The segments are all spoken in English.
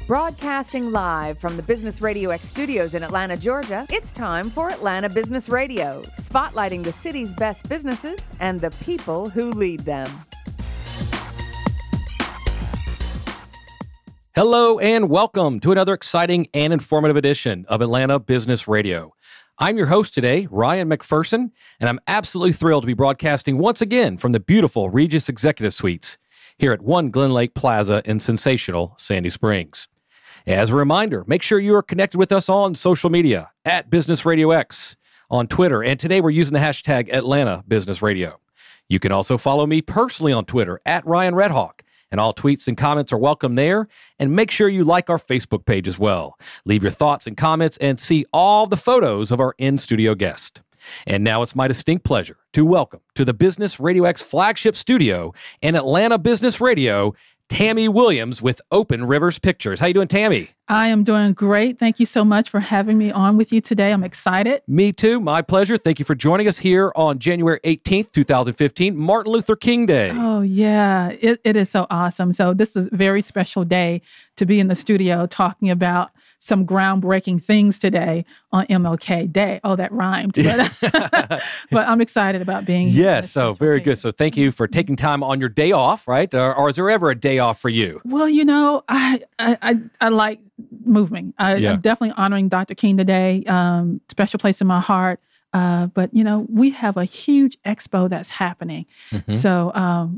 Broadcasting live from the Business Radio X studios in Atlanta, Georgia, it's time for Atlanta Business Radio, spotlighting the city's best businesses and the people who lead them. Hello and welcome to another exciting and informative edition of Atlanta Business Radio. I'm your host today, Ryan McPherson, and I'm absolutely thrilled to be broadcasting once again from the beautiful Regis Executive Suites here at One Glen Lake Plaza in sensational Sandy Springs. As a reminder, make sure you are connected with us on social media at Business Radio X on Twitter, and today we're using the hashtag Atlanta Business Radio. You can also follow me personally on Twitter at Ryan Redhawk, and all tweets and comments are welcome there. And make sure you like our Facebook page as well. Leave your thoughts and comments and see all the photos of our in-studio guest. And now it's my distinct pleasure to welcome to the Business Radio X flagship studio and Atlanta Business Radio, Tammy Williams with Open Rivers Pictures. How you doing, Tammy? I am doing great. Thank you so much for having me on with you today. I'm excited. Me too. My pleasure. Thank you for joining us here on January 18th, 2015, Martin Luther King Day. Oh, yeah. It is so awesome. So this is a very special day to be in the studio talking about some groundbreaking things today on MLK Day. Oh, that rhymed. But, but I'm excited about being here. Yes, so very good. So thank you for taking time on your day off, right? Or is there ever a day off for you? Well, you know, I like moving. I'm definitely honoring Dr. King today. Special place in my heart. But, you know, we have a huge expo that's happening. Mm-hmm. So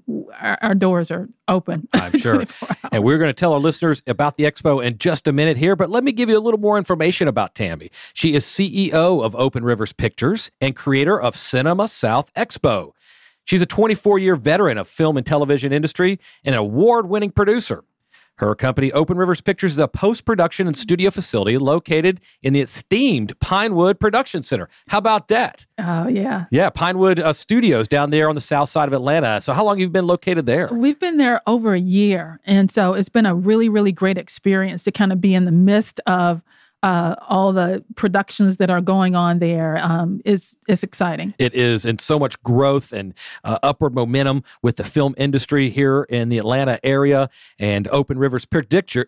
our doors are open. I'm sure. And we're going to tell our listeners about the expo in just a minute here. But let me give you a little more information about Tammy. She is CEO of Open Rivers Pictures and creator of Cinema South Expo. She's a 24-year veteran of film and television industry and an award-winning producer. Her company, Open Rivers Pictures, is a post-production and studio facility located in the esteemed Pinewood Production Center. How about that? Oh, yeah. Yeah, Pinewood Studios down there on the south side of Atlanta. So how long have you been located there? We've been there over a year. And so it's been a really, really great experience to kind of be in the midst of all the productions that are going on there. Is exciting. It is, and so much growth and upward momentum with the film industry here in the Atlanta area. And Open Rivers Pictures,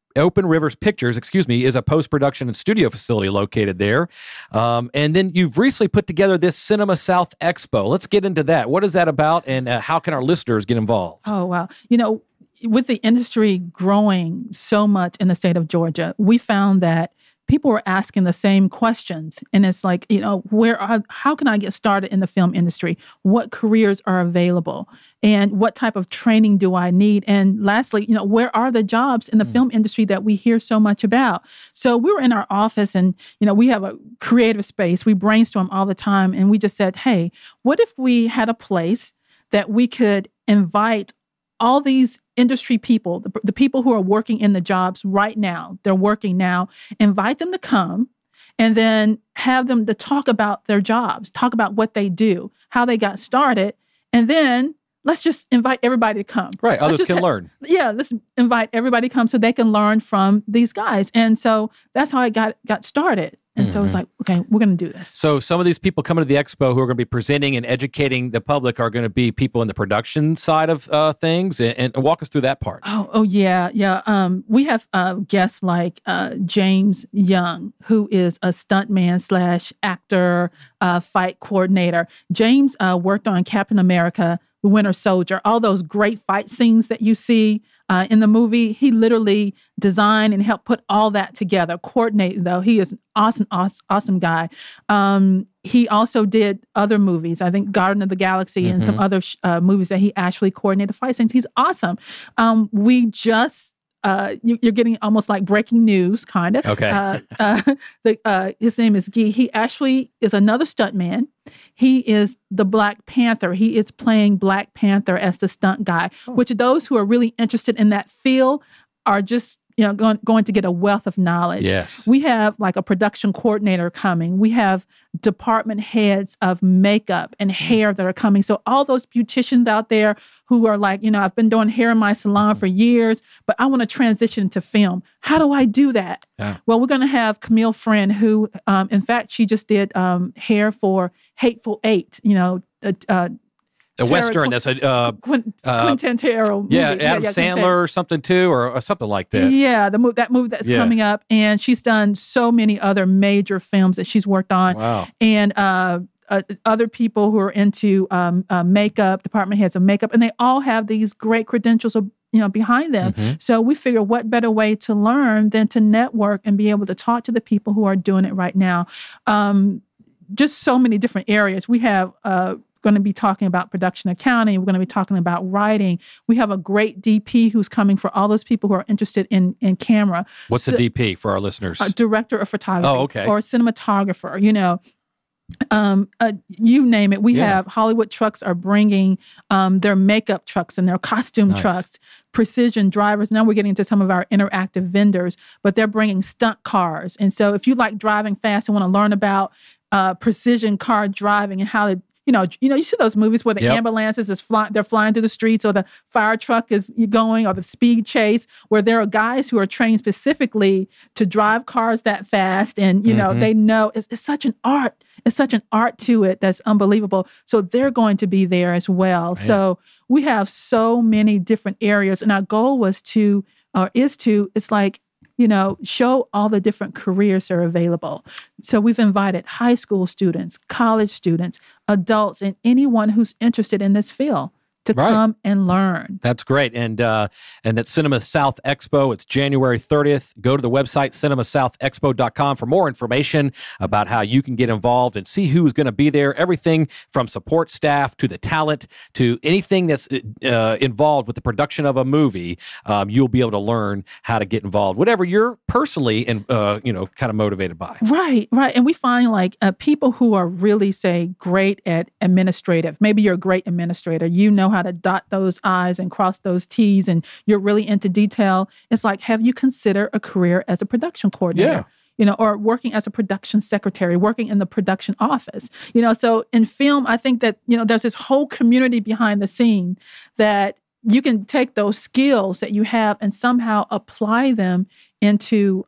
is a post-production and studio facility located there. And then you've recently put together this Cinema South Expo. Let's get into that. What is that about, and how can our listeners get involved? Oh, wow. You know, with the industry growing so much in the state of Georgia, we found that people were asking the same questions. And it's like, you know, how can I get started in the film industry? What careers are available? And what type of training do I need? And lastly, you know, where are the jobs in the film industry that we hear so much about? So we were in our office and, you know, we have a creative space. We brainstorm all the time. And we just said, hey, what if we had a place that we could invite all these industry people, the people who are working in the jobs right now, they're working now, invite them to come and then have them to talk about their jobs, talk about what they do, how they got started, and then let's just invite everybody to come. Right, others can learn. Yeah, let's invite everybody to come so they can learn from these guys. And so that's how I got started. And so it's like, okay, we're going to do this. So some of these people coming to the expo who are going to be presenting and educating the public are going to be people in the production side of things. And walk us through that part. Oh yeah. We have guests like James Young, who is a stuntman / actor, fight coordinator. James worked on Captain America, The Winter Soldier, all those great fight scenes that you see in the movie. He literally designed and helped put all that together, coordinate though. He is an awesome guy. He also did other movies, I think Guardian of the Galaxy and some other movies that he actually coordinated fight scenes. He's awesome. We just, you're getting almost like breaking news, kind of. Okay. His name is Guy. He actually is another stuntman. He is the Black Panther. He is playing Black Panther as the stunt guy, which those who are really interested in that field are just, you know, going to get a wealth of knowledge. Yes. We have like a production coordinator coming. We have department heads of makeup and hair that are coming. So all those beauticians out there who are like, you know, I've been doing hair in my salon for years, but I want to transition to film. How do I do that? Yeah. Well, we're going to have Camille Friend, who, in fact, she just did hair for Hateful Eight, you know, A Western that's a Quentin Tarantino movie. Adam Sandler or something too, or something like that. Yeah, that movie that's coming up, and she's done so many other major films that she's worked on. Wow. And other people who are into makeup, department heads of makeup, and they all have these great credentials behind them. Mm-hmm. So we figure what better way to learn than to network and be able to talk to the people who are doing it right now. Just so many different areas. We have going to be talking about production accounting. We're going to be talking about writing. We have a great DP who's coming for all those people who are interested in camera. What's a DP for our listeners? A director of photography. Oh, okay. Or a cinematographer, you name it. We have Hollywood Trucks are bringing their makeup trucks and their costume trucks, Precision drivers. Now we're getting into some of our interactive vendors, but they're bringing stunt cars. And so if you like driving fast and want to learn about precision car driving and how to you see those movies where the ambulances they're flying through the streets, or the fire truck is going, or the speed chase, where there are guys who are trained specifically to drive cars that fast, and they know it's such an art. It's such an art to it that's unbelievable. So they're going to be there as well. Man. So we have so many different areas, and our goal is to show all the different careers that are available. So we've invited high school students, college students, adults, and anyone who's interested in this field to come and learn. That's great. And that's Cinema South Expo. It's January 30th. Go to the website, cinemasouthexpo.com, for more information about how you can get involved and see who's going to be there. Everything from support staff to the talent to anything that's involved with the production of a movie. You'll be able to learn how to get involved, whatever you're personally kind of motivated by. Right. And we find people who are really, say, great at administrative. Maybe you're a great administrator. You know how to dot those I's and cross those T's, and you're really into detail. It's like, have you considered a career as a production coordinator? Yeah. Or working as a production secretary, working in the production office. So in film, I think that, there's this whole community behind the scene that you can take those skills that you have and somehow apply them into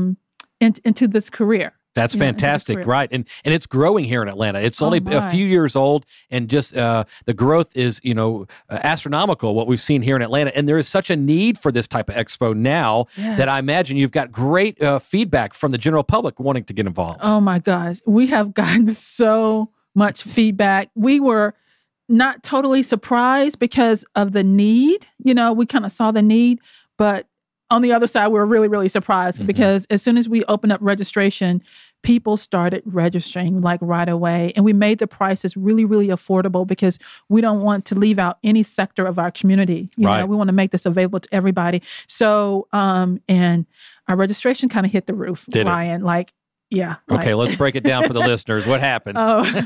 this career. That's fantastic, right? And it's growing here in Atlanta. It's only a few years old, and just the growth is astronomical. What we've seen here in Atlanta, and there is such a need for this type of expo now that I imagine you've got great feedback from the general public wanting to get involved. Oh my gosh, we have gotten so much feedback. We were not totally surprised because of the need. We kind of saw the need, but on the other side, we were really, really surprised because as soon as we opened up registration, people started registering right away. And we made the prices really, really affordable because we don't want to leave out any sector of our community. We want to make this available to everybody. So, and our registration kind of hit the roof, Ryan. Yeah. Okay, let's break it down for the listeners. What happened?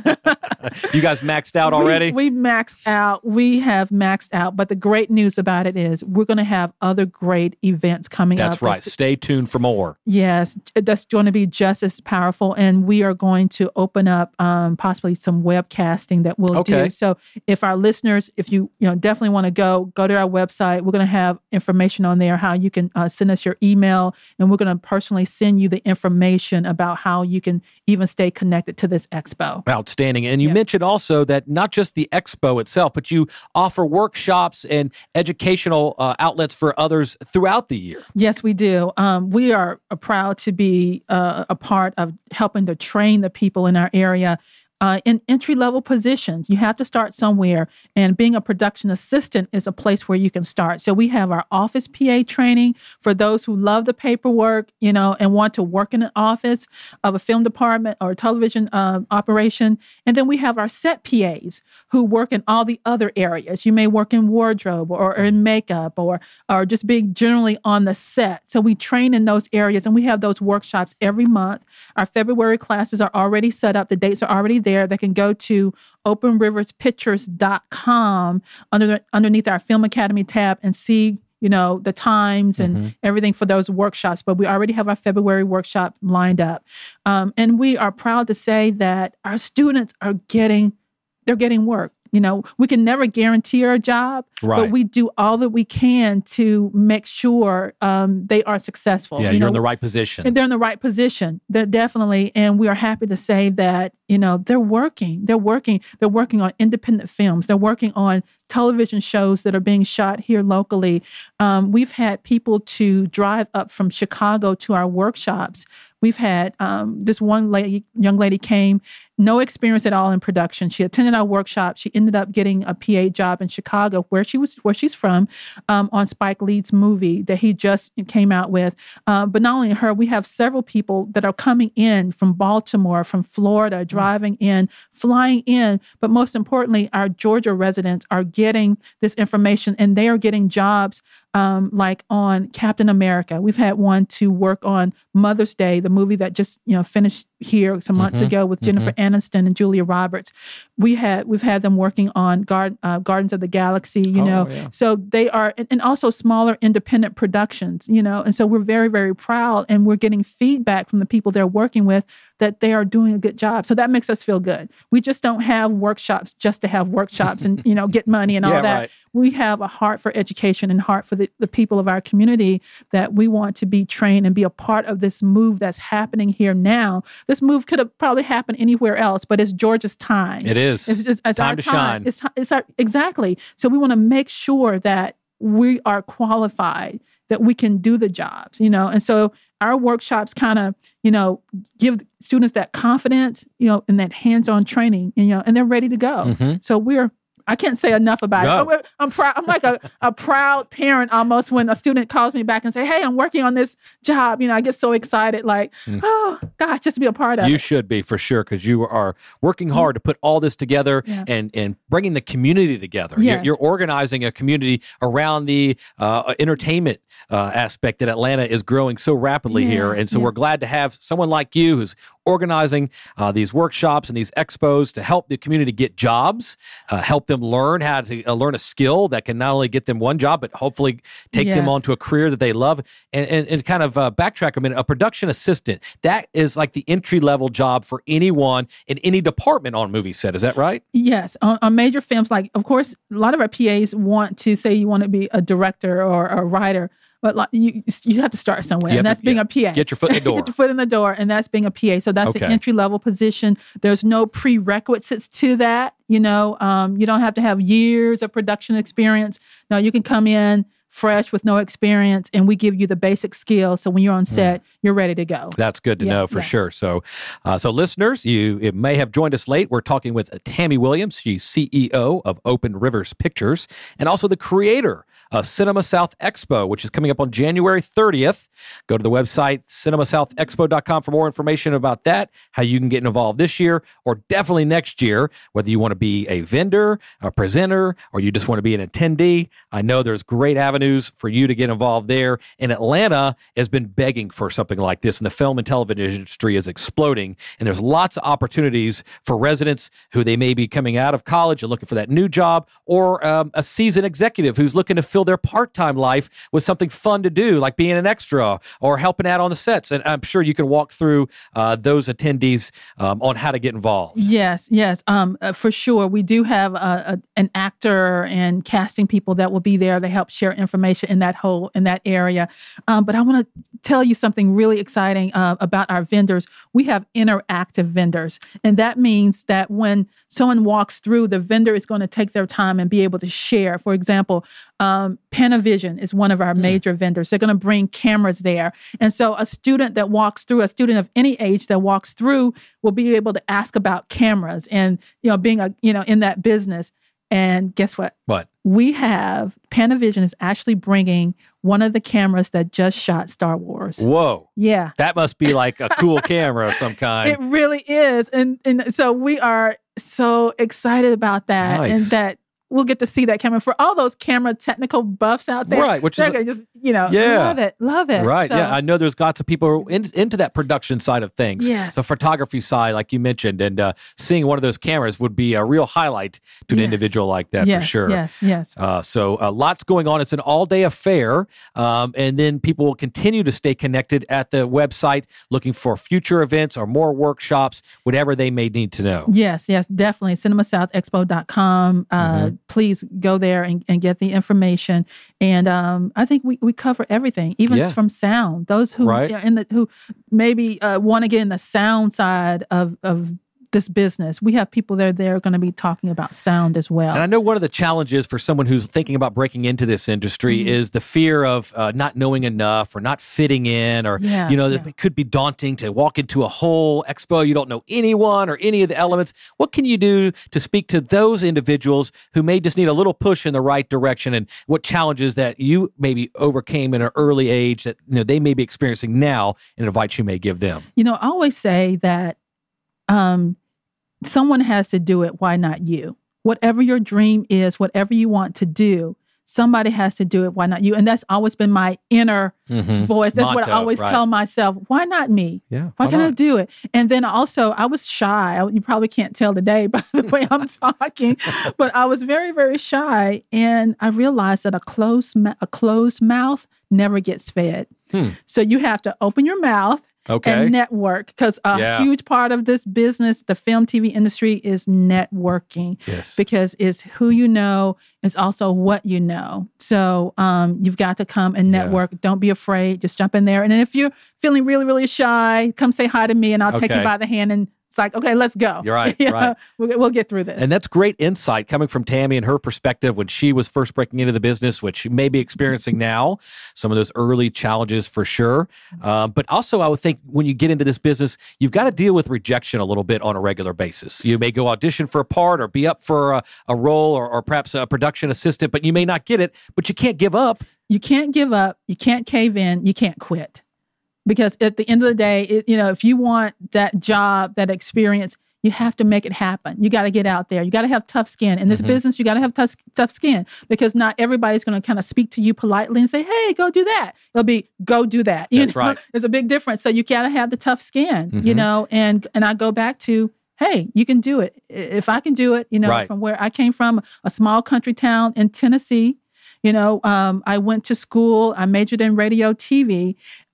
You guys maxed out already? We maxed out. We have maxed out. But the great news about it is we're going to have other great events coming up. That's right. Stay tuned for more. Yes, that's going to be just as powerful. And we are going to open up possibly some webcasting that we'll do. So if our listeners, if you definitely want to go to our website, we're going to have information on there, how you can send us your email, and we're going to personally send you the information about how you can even stay connected to this expo. Outstanding. And you mentioned also that not just the expo itself, but you offer workshops and educational outlets for others throughout the year. Yes, we do. We are proud to be a part of helping to train the people in our area in entry-level positions. You have to start somewhere, and being a production assistant is a place where you can start. So we have our office PA training for those who love the paperwork, and want to work in an office of a film department or a television operation. And then we have our set PAs who work in all the other areas. You may work in wardrobe or in makeup or just being generally on the set. So we train in those areas, and we have those workshops every month. Our February classes are already set up. The dates are already there. They can go to openriverspictures.com underneath our Film Academy tab and see, the times and everything for those workshops. But we already have our February workshop lined up. And we are proud to say that our students they're getting work. We can never guarantee our job, Right. but we do all that we can to make sure they are successful. Yeah, you're in the right position. And they're in the right position. They're definitely, and we are happy to say that, they're working. They're working on independent films. They're working on television shows that are being shot here locally. We've had people to drive up from Chicago to our workshops. We've had this young lady came, no experience at all in production. She attended our workshop. She ended up getting a PA job in Chicago, where she's from, on Spike Lee's movie that he just came out with. But not only her, we have several people that are coming in from Baltimore, from Florida, driving in, flying in. But most importantly, our Georgia residents are getting this information, and they are getting jobs like on Captain America. We've had one to work on Mother's Day, the movie that just finished here some months ago with Jennifer Aniston and Julia Roberts. We've had them working on Gardens of the Galaxy. So they are, and also smaller independent productions. And so we're very, very proud, and we're getting feedback from the people they're working with that they are doing a good job. So that makes us feel good. We just don't have workshops just to have workshops and get money and all that. Right. We have a heart for education and heart for the people of our community, that we want to be trained and be a part of this move that's happening here now. This move could have probably happened anywhere else, but it's Georgia's time. It is. It's time to shine. Exactly. So we want to make sure that we are qualified, that we can do the jobs, and so our workshops kind of, give students that confidence, and that hands-on training, and they're ready to go. Mm-hmm. So I can't say enough about it. I'm proud. I'm like a proud parent almost when a student calls me back and say, "Hey, I'm working on this job." I get so excited, like, oh gosh, just to be a part of it. You should be, for sure, because you are working hard to put all this together and bringing the community together. Yes. You're organizing a community around the entertainment aspect that Atlanta is growing so rapidly here, and so we're glad to have someone like you who's organizing these workshops and these expos to help the community get jobs, help them learn how to learn a skill that can not only get them one job, but hopefully take them onto a career that they love. And kind of backtrack a minute, a production assistant, that is like the entry-level job for anyone in any department on a movie set. Is that right? Yes. On major films, like, of course, a lot of our PAs want to say you want to be a director or a writer. But like, you have to start somewhere, and that's being a PA. Get your foot in the door. Get your foot in the door, and that's being a PA. So that's the entry-level position. There's no prerequisites to that. You don't have to have years of production experience. No, you can come in fresh with no experience, and we give you the basic skills. So when you're on set, you're ready to go. That's good to know for sure. So listeners, you may have joined us late. We're talking with Tammy Williams. She's CEO of Open Rivers Pictures and also the creator of Cinema South Expo, which is coming up on January 30th. Go to the website, cinemasouthexpo.com, for more information about that, how you can get involved this year or definitely next year, whether you want to be a vendor, a presenter, or you just want to be an attendee. I know there's great avenues for you to get involved there. And Atlanta has been begging for something like this, and the film and television industry is exploding. And there's lots of opportunities for residents who they may be coming out of college and looking for that new job, or a seasoned executive who's looking to fill their part-time life with something fun to do, like being an extra or helping out on the sets. And I'm sure you can walk through those attendees on how to get involved. Yes. For sure. We do have an actor and casting people that will be there to help share information in that area. But I want to tell you something really exciting about our vendors. We have interactive vendors. And that means that when someone walks through, the vendor is going to take their time and be able to share. For example, Panavision is one of our major vendors. They're going to bring cameras there. And so a student of any age that walks through will be able to ask about cameras and, being in that business. And guess what? What? We have, Panavision is actually bringing one of the cameras that just shot Star Wars. Whoa. Yeah. That must be like a cool camera of some kind. It really is. And so we are so excited about that. Nice. And that we'll get to see that camera. For all those camera technical buffs out there, right? Which they're gonna just, love it. Right. So, yeah. I know there's lots of people into that production side of things. Yes. The photography side, like you mentioned, and seeing one of those cameras would be a real highlight to an individual like that for sure. Yes. So lots going on. It's an all-day affair. And then people will continue to stay connected at the website, looking for future events or more workshops, whatever they may need to know. Yes, definitely. cinemasouthexpo.com. Please go there and get the information. And I think we cover everything, even from sound. Those who who maybe want to get in the sound side of this business. We have people there going to be talking about sound as well. And I know one of the challenges for someone who's thinking about breaking into this industry is the fear of not knowing enough or not fitting in, or it could be daunting to walk into a whole expo. You don't know anyone or any of the elements. What can you do to speak to those individuals who may just need a little push in the right direction, and what challenges that you maybe overcame in an early age that they may be experiencing now, and advice you may give them? I always say that someone has to do it. Why not you? Whatever your dream is, whatever you want to do, somebody has to do it. Why not you? And that's always been my inner voice. That's what I always tell myself. Why not me? Yeah, why can't I do it? And then also, I was shy. You probably can't tell today by the way I'm talking, but I was very, very shy. And I realized that a closed mouth never gets fed. So you have to open your mouth. And network, because a huge part of this business, the film, TV industry, is networking. Yes. Because it's who you know, it's also what you know. So you've got to come and network. Don't be afraid. Just jump in there. And then if you're feeling really, really shy, come say hi to me, and I'll take you by the hand, and it's like, okay, let's go. You're right. Right. We'll get through this. And that's great insight coming from Tammy and her perspective when she was first breaking into the business, which she may be experiencing now, some of those early challenges for sure. But also, I would think when you get into this business, you've got to deal with rejection a little bit on a regular basis. You may go audition for a part or be up for a role or perhaps a production assistant, but you may not get it, but you can't give up. You can't give up. You can't cave in. You can't quit. Because at the end of the day, if you want that job, that experience, you have to make it happen. You got to get out there. You got to have tough skin. In this business, you got to have tough skin, because not everybody's going to kind of speak to you politely and say, hey, go do that. It'll be, go do that. That's right. There's a big difference. So you got to have the tough skin, and I go back to, hey, you can do it. If I can do it, from where I came from, a small country town in Tennessee, I went to school, I majored in radio, TV,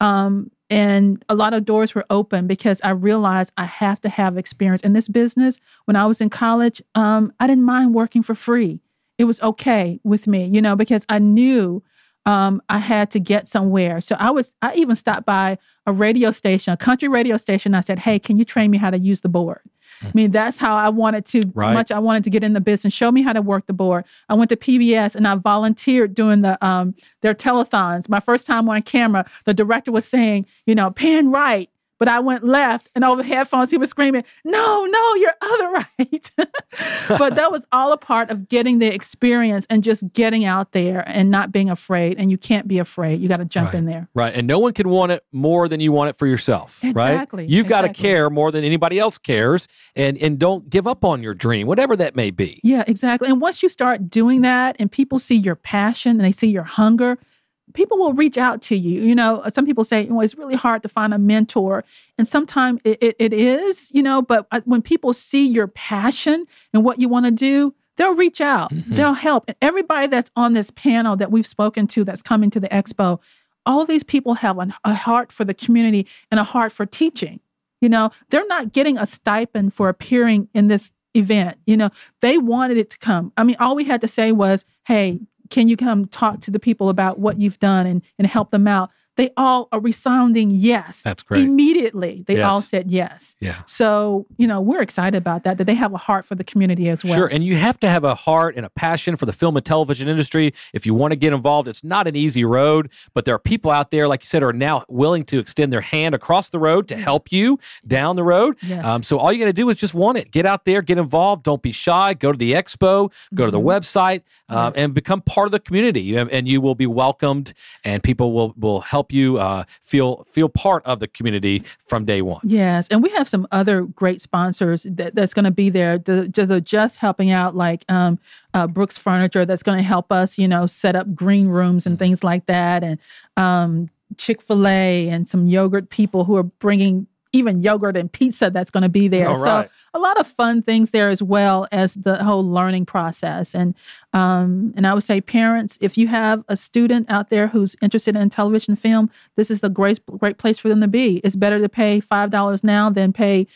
and a lot of doors were open because I realized I have to have experience in this business. When I was in college, I didn't mind working for free. It was okay with me, because I knew I had to get somewhere. So I even stopped by a radio station, a country radio station. I said, hey, can you train me how to use the board? I mean, that's how I wanted to, much I wanted to get in the business. Show me how to work the board. I went to PBS and I volunteered doing their telethons. My first time on camera, the director was saying, pan right. But I went left, and over headphones, he was screaming, no, you're other right. But that was all a part of getting the experience and just getting out there and not being afraid. And you can't be afraid. You got to jump in there. Right. And no one can want it more than you want it for yourself. Exactly. Right? You've got to care more than anybody else cares, and don't give up on your dream, whatever that may be. Yeah, exactly. And once you start doing that and people see your passion and they see your hunger, people will reach out to you. Some people say, it's really hard to find a mentor. And sometimes it is, but when people see your passion and what you want to do, they'll reach out. They'll help. And everybody that's on this panel that we've spoken to that's coming to the expo, all of these people have a heart for the community and a heart for teaching. They're not getting a stipend for appearing in this event. They wanted it to come. I mean, all we had to say was, hey, can you come talk to the people about what you've done and help them out? They all are resounding yes. That's great. Immediately, they all said yes. Yeah. So, we're excited about that they have a heart for the community as well. Sure, and you have to have a heart and a passion for the film and television industry if you want to get involved. It's not an easy road, but there are people out there, like you said, are now willing to extend their hand across the road to help you down the road. Yes. So all you got to do is just want it. Get out there, get involved. Don't be shy. Go to the expo, go to the website, and become part of the community. And you will be welcomed, and people will help help you feel part of the community from day one. Yes, and we have some other great sponsors that's going to be there. They're just helping out, like Brooks Furniture, that's going to help us, set up green rooms and things like that, and Chick-fil-A and some yogurt people who are bringing even yogurt and pizza that's going to be there. All right. So a lot of fun things there, as well as the whole learning process. And I would say, parents, if you have a student out there who's interested in television film, this is the great place for them to be. It's better to pay $5 now than pay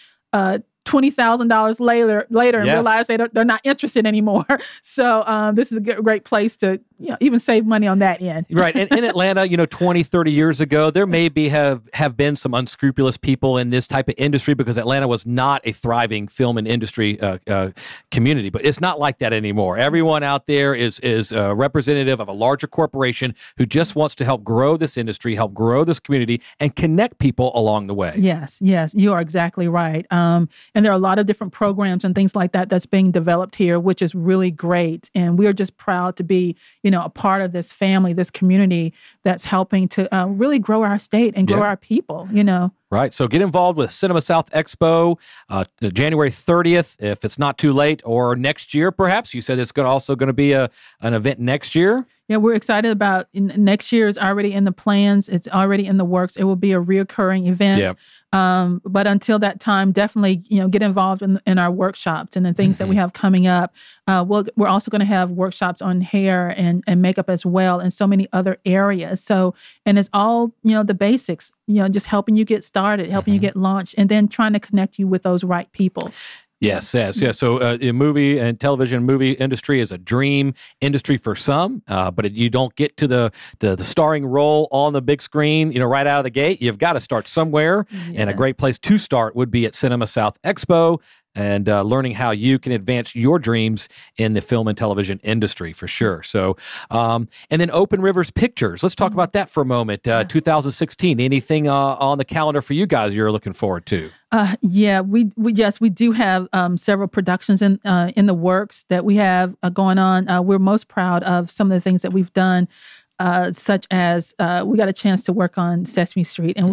$20,000 later and realize they're not interested anymore. So this is a great place to even save money on that end. Right. And in Atlanta, 20, 30 years ago, there may have been some unscrupulous people in this type of industry because Atlanta was not a thriving film and industry community. But it's not like that anymore. Everyone out there is a representative of a larger corporation who just wants to help grow this industry, help grow this community, and connect people along the way. Yes, you are exactly right. And there are a lot of different programs and things like that that's being developed here, which is really great. And we're just proud to be, a part of this family, this community that's helping to really grow our state and grow our people, Right. So get involved with Cinema South Expo, January 30th, if it's not too late, or next year, perhaps. You said it's also going to be an event next year. Yeah, we're excited about next year. Is already in the plans. It's already in the works. It will be a reoccurring event. Yeah. But until that time, definitely, get involved in our workshops and the things that we have coming up. We're also going to have workshops on hair and makeup as well, and so many other areas. So, and it's all, the basics, just helping you get started, helping you get launched, and then trying to connect you with those right people. Yes. So the movie and television movie industry is a dream industry for some, but you don't get to the starring role on the big screen, right out of the gate. You've got to start somewhere, and a great place to start would be at Cinema South Expo, and learning how you can advance your dreams in the film and television industry, for sure. So, and then Open Rivers Pictures. Let's talk about that for a moment. 2016, anything on the calendar for you guys you're looking forward to? We do have several productions in the works that we have going on. We're most proud of some of the things that we've done. Such as we got a chance to work on Sesame Street. And,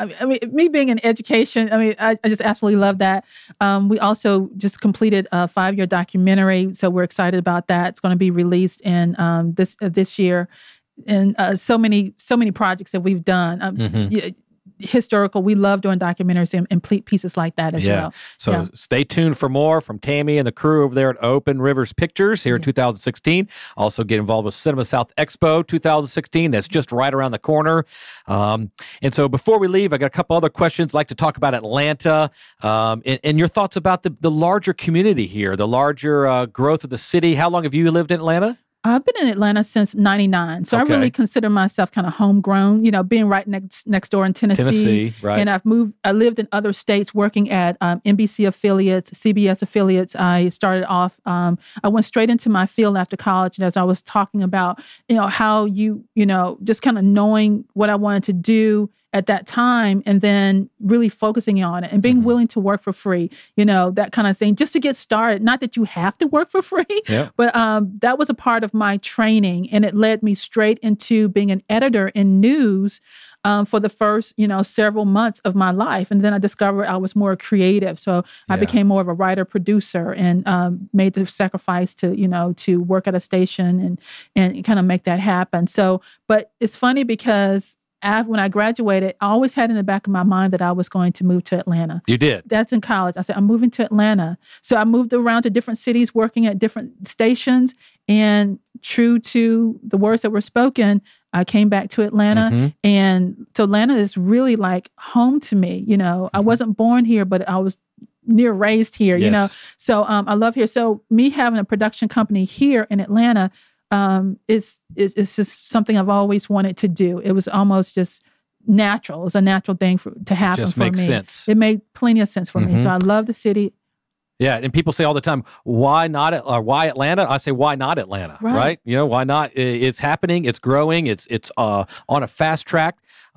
me being in education, I just absolutely love that. We also just completed a 5-year documentary, so we're excited about that. It's going to be released in this year. And so many projects that we've done. Historical. We love doing documentaries and pieces like that as well. So stay tuned for more from Tammy and the crew over there at Open Rivers Pictures here in 2016. Also get involved with Cinema South Expo 2016. That's just right around the corner. And so before we leave, I got a couple other questions. I'd like to talk about Atlanta and your thoughts about the larger community here, the larger growth of the city. How long have you lived in Atlanta? I've been in Atlanta since '99, so Okay. I really consider myself kind of homegrown. Being right next door in Tennessee, right? And I lived in other states working at NBC affiliates, CBS affiliates. I started off. I went straight into my field after college, and as I was talking about, how just kind of knowing what I wanted to do at that time, and then really focusing on it and being willing to work for free, that kind of thing, just to get started. Not that you have to work for free, but that was a part of my training, and it led me straight into being an editor in news for the first, several months of my life. And then I discovered I was more creative. So I became more of a writer, producer, and made the sacrifice to work at a station and kind of make that happen. So, but it's funny because when I graduated, I always had in the back of my mind that I was going to move to Atlanta. You did? That's in college. I said, I'm moving to Atlanta. So I moved around to different cities, working at different stations. And true to the words that were spoken, I came back to Atlanta. And so Atlanta is really like home to me. I wasn't born here, but I was near raised here, So I love here. So me having a production company here in Atlanta, it's just something I've always wanted to do. It was almost just natural. It was a natural thing to happen just for me. Makes sense. It made plenty of sense for me. So I love the city. Yeah, and people say all the time, why Atlanta? I say, why not Atlanta? Right? Why not? It's happening. It's growing. It's on a fast track.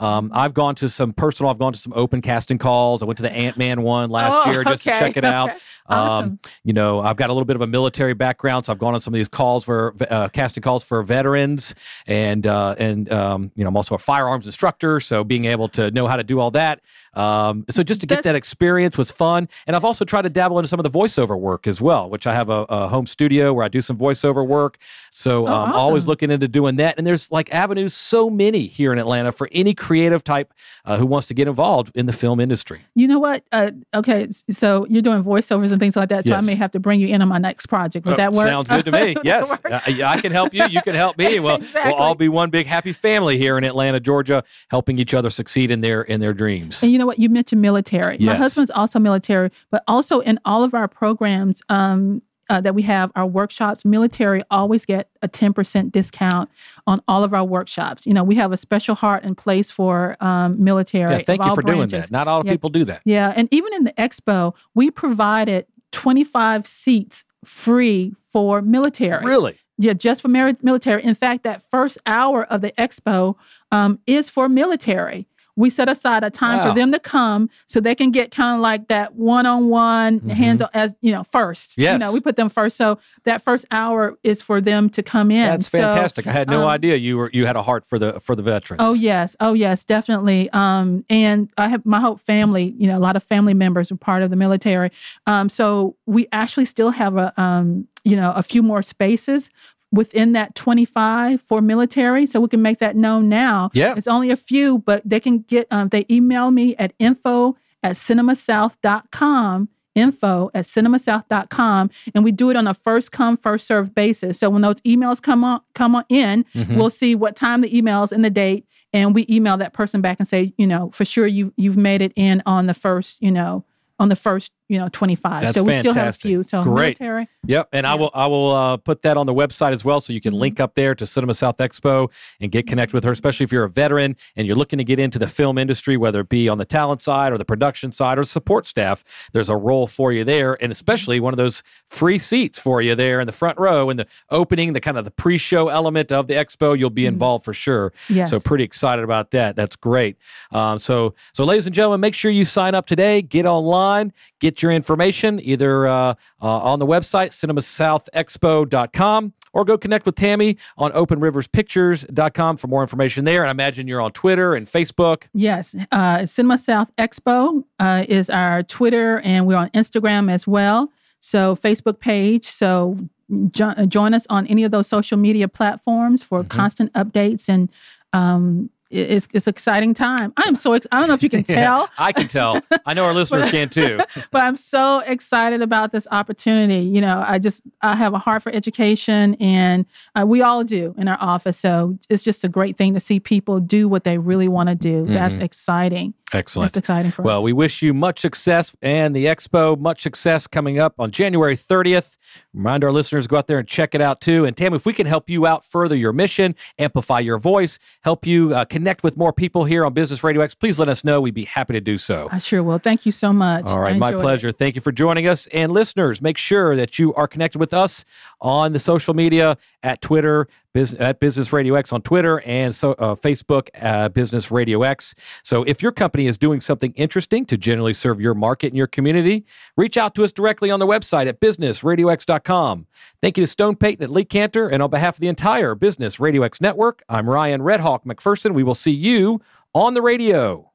I've gone to some open casting calls. I went to the Ant-Man one last year just to check it out. Awesome. I've got a little bit of a military background, so I've gone on some of these calls for casting calls for veterans, and I'm also a firearms instructor, so being able to know how to do all that. So just to get that experience was fun. And I've also tried to dabble into some of the voiceover work as well, which I have a home studio where I do some voiceover work. So awesome. Always looking into doing that. And there's like avenues, so many here in Atlanta for any creative type who wants to get involved in the film industry. You know what? Okay, so you're doing voiceovers and things like that, so Yes. I may have to bring you in on my next project. Would that work? Sounds good to me. Yes. I can help you. You can help me. We'll all be one big happy family here in Atlanta, Georgia, helping each other succeed in their dreams. And you know what? You mentioned military. Yes. My husband's also military, but also in all of our programs that we have, our workshops, military always get a 10% discount on all of our workshops. We have a special heart in place for military. Yeah, thank you for doing that. Not all people do that. Yeah, and even in the expo, we provided 25 seats free for military. Really? Yeah, just for military. In fact, that first hour of the expo is for military. We set aside a time for them to come so they can get kind of like that one-on-one, hands-on, as first. Yes. We put them first. So that first hour is for them to come in. That's fantastic. I had no idea you had a heart for the veterans. Oh yes, definitely. And I have my whole family. A lot of family members are part of the military. So we actually still have a few more spaces within that 25 for military. So we can make that known now. Yeah. It's only a few, but they can get, they email me at info@cinemasouth.com, info@cinemasouth.com. And we do it on a first come, first served basis. So when those emails come on in, we'll see what time the emails and the date, and we email that person back and say, for sure you've made it in on the first, on the first, 25. That's so we fantastic. still have a few. So great. Military. Yep. And I will put that on the website as well, so you can link up there to Cinema South Expo and get connected with her, especially if you're a veteran and you're looking to get into the film industry, whether it be on the talent side or the production side or support staff. There's a role for you there, and especially one of those free seats for you there in the front row in the opening, the kind of the pre-show element of the expo. You'll be involved for sure. Yes. So pretty excited about that. That's great. So ladies and gentlemen, make sure you sign up today. Get online. Get your information either on the website, cinemasouthexpo.com, or go connect with Tammy on openriverspictures.com for more information there. And I imagine you're on Twitter and Facebook. Yes. Cinema South Expo is our Twitter, and we're on Instagram as well. So Facebook page. So join us on any of those social media platforms for constant updates, and it's exciting time. I am so I don't know if you can tell. I can tell. I know our listeners can too. But I'm so excited about this opportunity. I have a heart for education, and we all do in our office. So it's just a great thing to see people do what they really want to do. That's exciting. Excellent. That's exciting for us. Well, we wish you much success and the expo, much success coming up on January 30th. Remind our listeners, go out there and check it out too. And Tam, if we can help you out, further your mission, amplify your voice, help you connect with more people here on Business Radio X, please let us know. We'd be happy to do so. I sure will. Thank you so much. All right, my pleasure. Thank you for joining us. And listeners, make sure that you are connected with us on the social media at Twitter, at Business Radio X on Twitter, and Facebook, Business Radio X. So if your company is doing something interesting to generally serve your market and your community, reach out to us directly on the website at businessradiox.com. Thank you to Stone Payton at Lee Cantor, and on behalf of the entire Business Radio X network, I'm Ryan Red Hawk McPherson. We will see you on the radio.